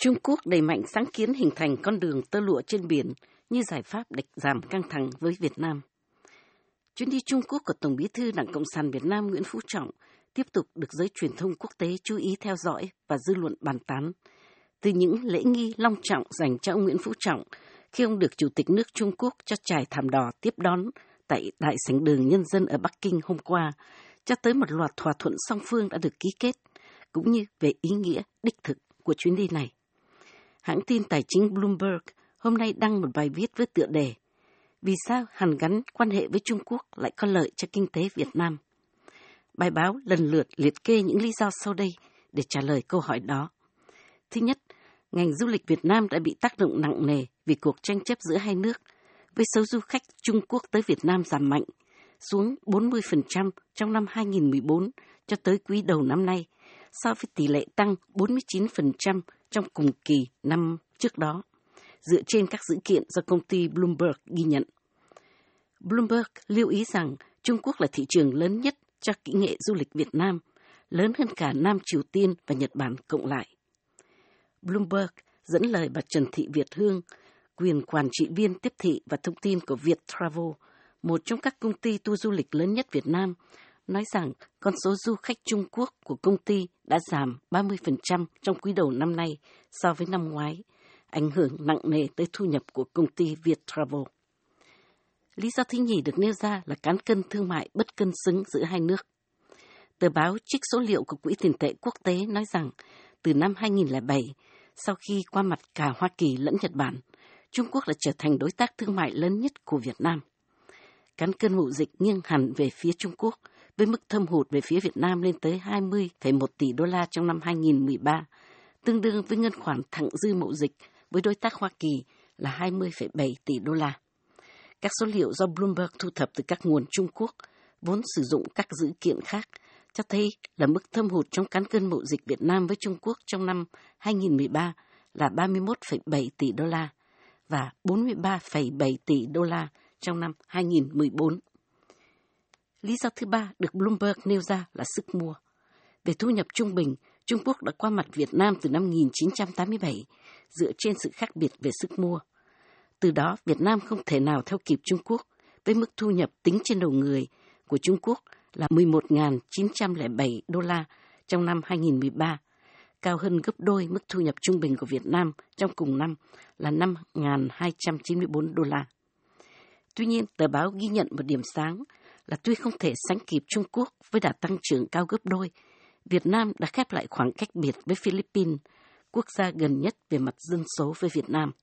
Trung Quốc đẩy mạnh sáng kiến hình thành con đường tơ lụa trên biển như giải pháp để giảm căng thẳng với Việt Nam. Chuyến đi Trung Quốc của Tổng Bí thư Đảng Cộng sản Việt Nam Nguyễn Phú Trọng tiếp tục được giới truyền thông quốc tế chú ý theo dõi và dư luận bàn tán. Từ những lễ nghi long trọng dành cho ông Nguyễn Phú Trọng khi ông được Chủ tịch nước Trung Quốc cho trải thảm đỏ tiếp đón tại Đại sảnh Đường Nhân dân ở Bắc Kinh hôm qua, cho tới một loạt thỏa thuận song phương đã được ký kết, cũng như về ý nghĩa đích thực của chuyến đi này. Hãng tin tài chính Bloomberg hôm nay đăng một bài viết với tựa đề "Vì sao hàn gắn quan hệ với Trung Quốc lại có lợi cho kinh tế Việt Nam?" Bài báo lần lượt liệt kê những lý do sau đây để trả lời câu hỏi đó. Thứ nhất, ngành du lịch Việt Nam đã bị tác động nặng nề vì cuộc tranh chấp giữa hai nước, với số du khách Trung Quốc tới Việt Nam giảm mạnh, xuống 40% trong năm 2014 cho tới quý đầu năm nay, so với tỷ lệ tăng 49% trong cùng kỳ năm trước đó, dựa trên các dữ kiện do công ty Bloomberg ghi nhận. Bloomberg lưu ý rằng Trung Quốc là thị trường lớn nhất cho kỹ nghệ du lịch Việt Nam, lớn hơn cả Nam Triều Tiên và Nhật Bản cộng lại. Bloomberg dẫn lời bà Trần Thị Việt Hương, quyền quản trị viên tiếp thị và thông tin của Viettravel, một trong các công ty tour du lịch lớn nhất Việt Nam, nói rằng con số du khách Trung Quốc của công ty đã giảm 30% trong quý đầu năm nay so với năm ngoái, ảnh hưởng nặng nề tới thu nhập của công ty Viettravel. Lý do thứ nhì được nêu ra là cán cân thương mại bất cân xứng giữa hai nước. Tờ báo trích số liệu của Quỹ tiền tệ quốc tế nói rằng từ năm 2007, sau khi qua mặt cả Hoa Kỳ lẫn Nhật Bản, Trung Quốc đã trở thành đối tác thương mại lớn nhất của Việt Nam. Cán cân mậu dịch nghiêng hẳn về phía Trung Quốc, với mức thâm hụt về phía Việt Nam lên tới 20,1 tỷ đô la trong năm 2013, tương đương với ngân khoản thặng dư mậu dịch với đối tác Hoa Kỳ là 20,7 tỷ đô la. Các số liệu do Bloomberg thu thập từ các nguồn Trung Quốc, vốn sử dụng các dữ kiện khác, cho thấy là mức thâm hụt trong cán cân mậu dịch Việt Nam với Trung Quốc trong năm 2013 là 31,7 tỷ đô la và 43,7 tỷ đô la trong năm 2014. Lý do thứ ba được Bloomberg nêu ra là sức mua. Về thu nhập trung bình, Trung Quốc đã qua mặt Việt Nam từ năm 1987, dựa trên sự khác biệt về sức mua. Từ đó, Việt Nam không thể nào theo kịp Trung Quốc, với mức thu nhập tính trên đầu người của Trung Quốc là 11.907 đô la trong năm 2013, cao hơn gấp đôi mức thu nhập trung bình của Việt Nam trong cùng năm là 5.294 đô la. Tuy nhiên, tờ báo ghi nhận một điểm sáng là tuy không thể sánh kịp Trung Quốc với đà tăng trưởng cao gấp đôi, Việt Nam đã khép lại khoảng cách biệt với Philippines, quốc gia gần nhất về mặt dân số với Việt Nam.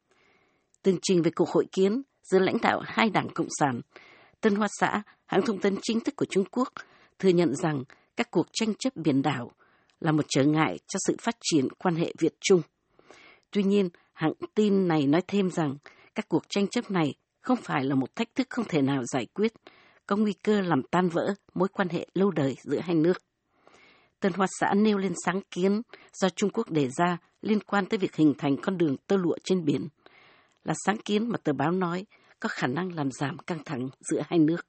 Tường trình về cuộc hội kiến giữa lãnh đạo hai đảng Cộng sản, Tân Hoa Xã, hãng thông tấn chính thức của Trung Quốc, thừa nhận rằng các cuộc tranh chấp biển đảo là một trở ngại cho sự phát triển quan hệ Việt-Trung. Tuy nhiên, hãng tin này nói thêm rằng các cuộc tranh chấp này không phải là một thách thức không thể nào giải quyết, có nguy cơ làm tan vỡ mối quan hệ lâu đời giữa hai nước. Tân Hoa Xã nêu lên sáng kiến do Trung Quốc đề ra liên quan tới việc hình thành con đường tơ lụa trên biển, là sáng kiến mà tờ báo nói có khả năng làm giảm căng thẳng giữa hai nước.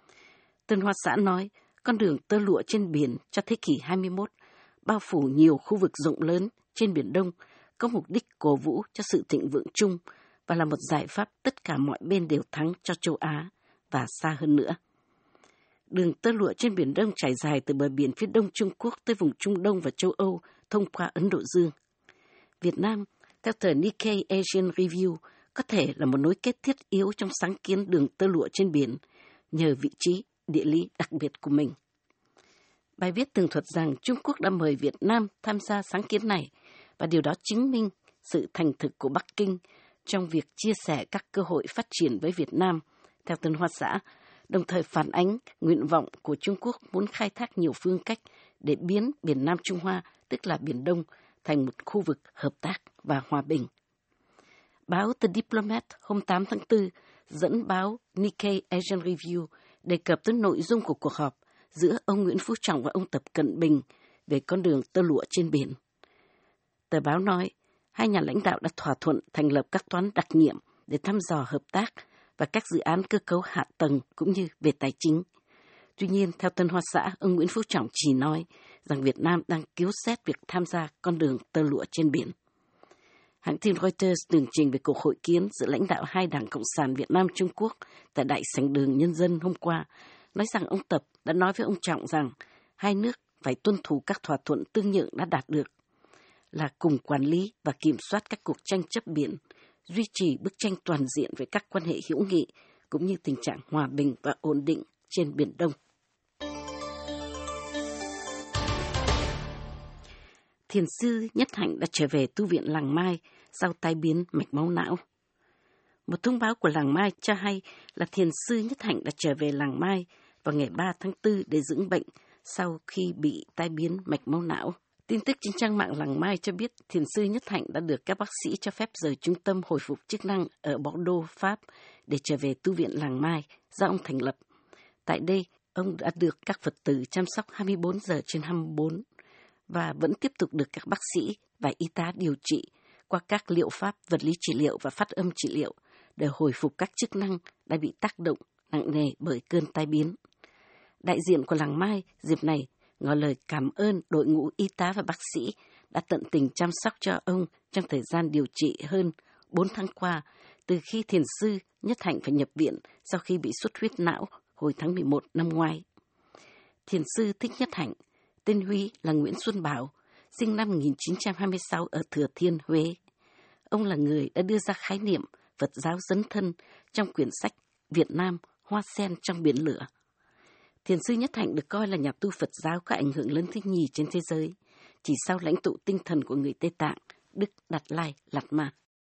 Tân Hoa Xã nói, con đường tơ lụa trên biển cho thế kỷ 21 bao phủ nhiều khu vực rộng lớn trên Biển Đông, có mục đích cổ vũ cho sự thịnh vượng chung và là một giải pháp tất cả mọi bên đều thắng cho châu Á và xa hơn nữa. Đường tơ lụa trên Biển Đông trải dài từ bờ biển phía đông Trung Quốc tới vùng Trung Đông và châu Âu thông qua Ấn Độ Dương. Việt Nam, theo tờ Nikkei Asian Review, có thể là một nối kết thiết yếu trong sáng kiến đường tơ lụa trên biển nhờ vị trí địa lý đặc biệt của mình. Bài viết tường thuật rằng Trung Quốc đã mời Việt Nam tham gia sáng kiến này và điều đó chứng minh sự thành thực của Bắc Kinh trong việc chia sẻ các cơ hội phát triển với Việt Nam, theo Tân Hoa Xã, đồng thời phản ánh nguyện vọng của Trung Quốc muốn khai thác nhiều phương cách để biến Biển Nam Trung Hoa, tức là Biển Đông, thành một khu vực hợp tác và hòa bình. Báo The Diplomat hôm 8 tháng 4 dẫn báo Nikkei Asian Review đề cập tới nội dung của cuộc họp giữa ông Nguyễn Phú Trọng và ông Tập Cận Bình về con đường tơ lụa trên biển. Tờ báo nói, hai nhà lãnh đạo đã thỏa thuận thành lập các toán đặc nhiệm để thăm dò hợp tác và các dự án cơ cấu hạ tầng cũng như về tài chính. Tuy nhiên, theo Tân Hoa Xã, ông Nguyễn Phú Trọng chỉ nói rằng Việt Nam đang cứu xét việc tham gia con đường tơ lụa trên biển. Hãng tin Reuters tường trình về cuộc hội kiến giữa lãnh đạo hai đảng Cộng sản Việt Nam Trung Quốc tại Đại sảnh đường Nhân dân hôm qua, nói rằng ông Tập đã nói với ông Trọng rằng hai nước phải tuân thủ các thỏa thuận tương nhượng đã đạt được, là cùng quản lý và kiểm soát các cuộc tranh chấp biển, duy trì bức tranh toàn diện về các quan hệ hữu nghị, cũng như tình trạng hòa bình và ổn định trên Biển Đông. Thiền sư Nhất Hạnh đã trở về tu viện Làng Mai sau tai biến mạch máu não. Một thông báo của Làng Mai cho hay là thiền sư Nhất Hạnh đã trở về Làng Mai vào ngày 3 tháng 4 để dưỡng bệnh sau khi bị tai biến mạch máu não. Tin tức trên trang mạng Làng Mai cho biết thiền sư Nhất Hạnh đã được các bác sĩ cho phép rời trung tâm hồi phục chức năng ở Bordeaux, Pháp để trở về tu viện Làng Mai do ông thành lập. Tại đây, ông đã được các Phật tử chăm sóc 24 giờ trên 24 và vẫn tiếp tục được các bác sĩ và y tá điều trị qua các liệu pháp vật lý trị liệu và phát âm trị liệu để hồi phục các chức năng đã bị tác động nặng nề bởi cơn tai biến. Đại diện của Làng Mai dịp này ngỏ lời cảm ơn đội ngũ y tá và bác sĩ đã tận tình chăm sóc cho ông trong thời gian điều trị hơn 4 tháng qua, từ khi thiền sư Nhất Hạnh phải nhập viện sau khi bị xuất huyết não hồi tháng 11 năm ngoái. Thiền sư Thích Nhất Hạnh, tên Huy là Nguyễn Xuân Bảo, sinh năm 1926 ở Thừa Thiên, Huế. Ông là người đã đưa ra khái niệm Phật giáo dấn thân trong quyển sách Việt Nam Hoa sen trong biển lửa. Thiền sư Nhất Hạnh được coi là nhà tu Phật giáo có ảnh hưởng lớn thứ nhì trên thế giới, chỉ sau lãnh tụ tinh thần của người Tây Tạng, Đức Đạt Lai Lạt Ma.